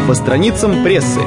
по страницам прессы.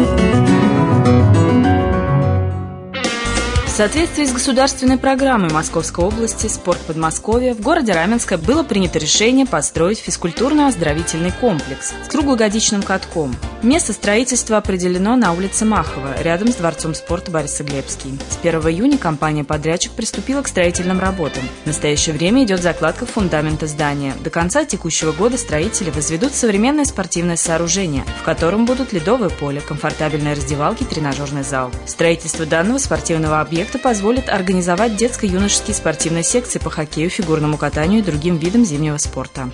В соответствии с государственной программой Московской области «Спорт Подмосковья» в городе Раменское было принято решение построить физкультурно-оздоровительный комплекс с круглогодичным катком. Место строительства определено на улице Махова, рядом с Дворцом спорта Борисоглебский. С 1 июня компания-подрядчик приступила к строительным работам. В настоящее время идет закладка фундамента здания. До конца текущего года строители возведут современное спортивное сооружение, в котором будут ледовое поле, комфортабельные раздевалки, тренажерный зал. Строительство данного спортивного объекта позволит организовать детско-юношеские спортивные секции по хоккею, фигурному катанию и другим видам зимнего спорта.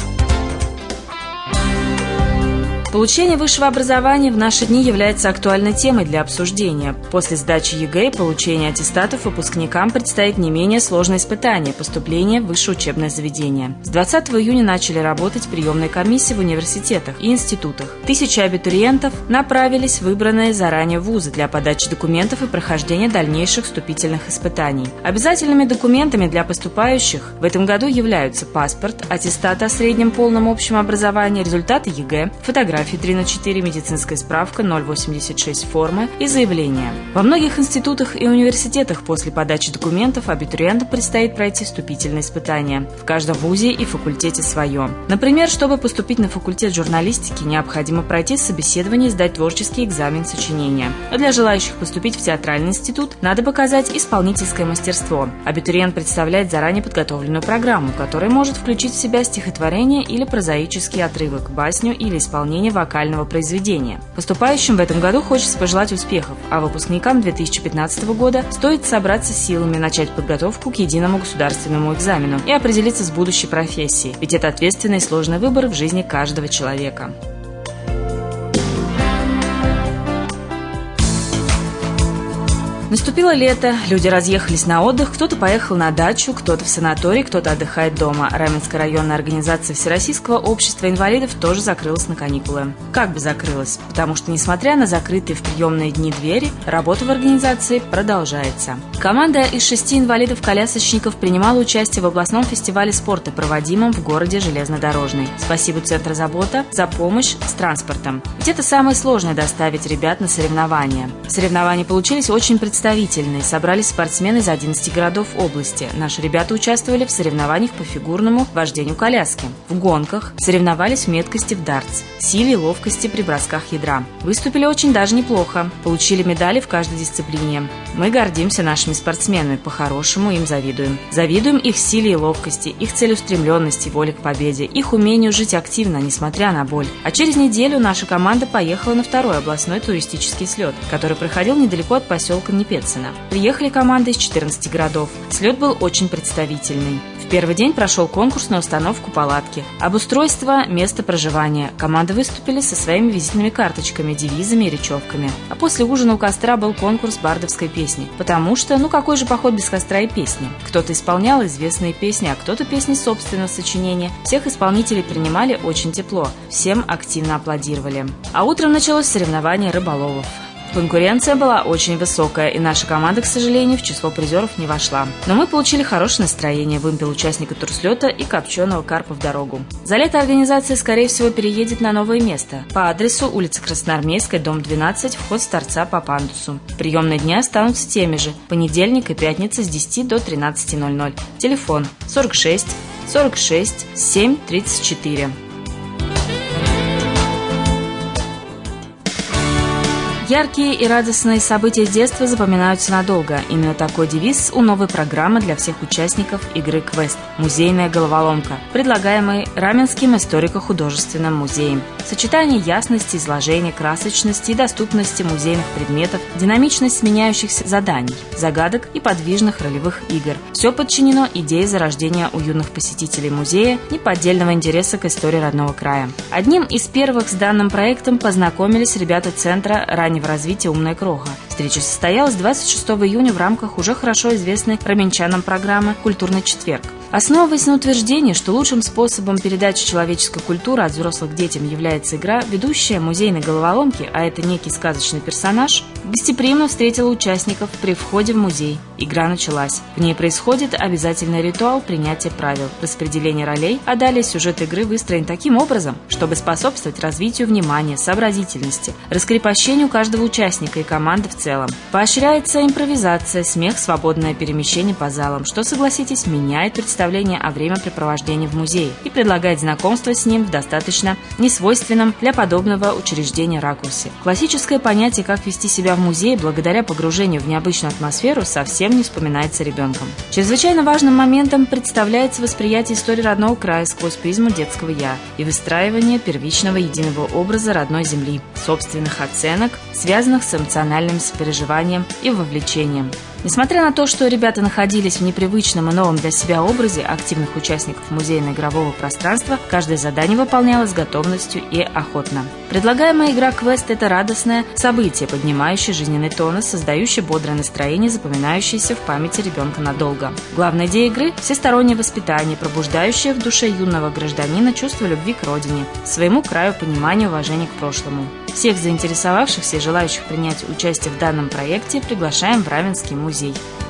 Получение высшего образования в наши дни является актуальной темой для обсуждения. После сдачи ЕГЭ и получения аттестатов выпускникам предстоит не менее сложное испытание – поступление в высшее учебное заведение. С 20 июня начали работать приемные комиссии в университетах и институтах. Тысячи абитуриентов направились в выбранные заранее вузы для подачи документов и прохождения дальнейших вступительных испытаний. Обязательными документами для поступающих в этом году являются паспорт, аттестат о среднем полном общем образовании, результаты ЕГЭ, фотографии 3×4, медицинская справка, 086 формы и заявление. Во многих институтах и университетах после подачи документов абитуриентам предстоит пройти вступительные испытания. В каждом вузе и факультете свое. Например, чтобы поступить на факультет журналистики, необходимо пройти собеседование и сдать творческий экзамен сочинения. А для желающих поступить в театральный институт надо показать исполнительское мастерство. Абитуриент представляет заранее подготовленную программу, которая может включить в себя стихотворение или прозаический отрывок, басню или исполнение вокального произведения. Поступающим в этом году хочется пожелать успехов, а выпускникам 2015 года стоит собраться силами, начать подготовку к единому государственному экзамену и определиться с будущей профессией, ведь это ответственный и сложный выбор в жизни каждого человека. Наступило лето, люди разъехались на отдых, кто-то поехал на дачу, кто-то в санаторий, кто-то отдыхает дома. Раменская районная организация Всероссийского общества инвалидов тоже закрылась на каникулы. Как бы закрылась? Потому что, несмотря на закрытые в приемные дни двери, работа в организации продолжается. Команда из 6 инвалидов-колясочников принимала участие в областном фестивале спорта, проводимом в городе Железнодорожный. Спасибо Центру «Забота» за помощь с транспортом. Ведь это самое сложное – доставить ребят на соревнования. Соревнования получились очень представительные. Собрались спортсмены из 11 городов области. Наши ребята участвовали в соревнованиях по фигурному вождению коляски. В гонках соревновались в меткости в дартс, силе и ловкости при бросках ядра. Выступили очень даже неплохо. Получили медали в каждой дисциплине. Мы гордимся нашими спортсменами, по-хорошему им завидуем. Завидуем их силе и ловкости, их целеустремленности, воле к победе, их умению жить активно, несмотря на боль. А через неделю наша команда поехала на второй областной туристический слет, который проходил недалеко от поселка Непецина. Приехали команды из 14 городов. Слет был очень представительный. В первый день прошел конкурс на установку палатки, обустройство места проживания. Команды выступили со своими визитными карточками, девизами и речевками. А после ужина у костра был конкурс бардовской песни. Потому что, какой же поход без костра и песни? Кто-то исполнял известные песни, а кто-то песни собственного сочинения. Всех исполнителей принимали очень тепло. Всем активно аплодировали. А утром началось соревнование рыболовов. Конкуренция была очень высокая, и наша команда, к сожалению, в число призеров не вошла. Но мы получили хорошее настроение, выпил участника турслета и копченого карпа в дорогу. За лето организация, скорее всего, переедет на новое место. По адресу улица Красноармейская, дом 12, вход с торца по пандусу. Приемные дни останутся теми же. Понедельник и пятница с 10 до 13:00. Телефон 46 46 7 34. Яркие и радостные события с детства запоминаются надолго. Именно такой девиз у новой программы для всех участников игры «Квест» «Музейная головоломка», предлагаемой Раменским историко-художественным музеем. Сочетание ясности, изложения, красочности и доступности музейных предметов, динамичность сменяющихся заданий, загадок и подвижных ролевых игр. Все подчинено идее зарождения у юных посетителей музея неподдельного интереса к истории родного края. Одним из первых с данным проектом познакомились ребята Центра раннего развития «Умная кроха». Встреча состоялась 26 июня в рамках уже хорошо известной раменчанам программы «Культурный четверг». Основываясь на утверждении, что лучшим способом передачи человеческой культуры от взрослых к детям является игра, ведущая музейной головоломки, а это некий сказочный персонаж, гостеприимно встретила участников при входе в музей. Игра началась. В ней происходит обязательный ритуал принятия правил, распределения ролей, а далее сюжет игры выстроен таким образом, чтобы способствовать развитию внимания, сообразительности, раскрепощению каждого участника и команды в целом. Поощряется импровизация, смех, свободное перемещение по залам, что, согласитесь, меняет представление о времяпрепровождении в музее и предлагает знакомство с ним в достаточно несвойственном для подобного учреждения ракурсе. Классическое понятие, как вести себя в музее благодаря погружению в необычную атмосферу, совсем не вспоминается ребенком. Чрезвычайно важным моментом представляется восприятие истории родного края сквозь призму детского «я» и выстраивание первичного единого образа родной земли, собственных оценок, связанных с эмоциональным сопереживанием и вовлечением. Несмотря на то, что ребята находились в непривычном и новом для себя образе активных участников музейно-игрового пространства, каждое задание выполнялось с готовностью и охотно. Предлагаемая игра «Квест» — это радостное событие, поднимающее жизненный тонус, создающее бодрое настроение, запоминающееся в памяти ребенка надолго. Главная идея игры — всестороннее воспитание, пробуждающее в душе юного гражданина чувство любви к родине, своему краю, понимание и уважение к прошлому. Всех заинтересовавшихся и желающих принять участие в данном проекте приглашаем в Раменский музей.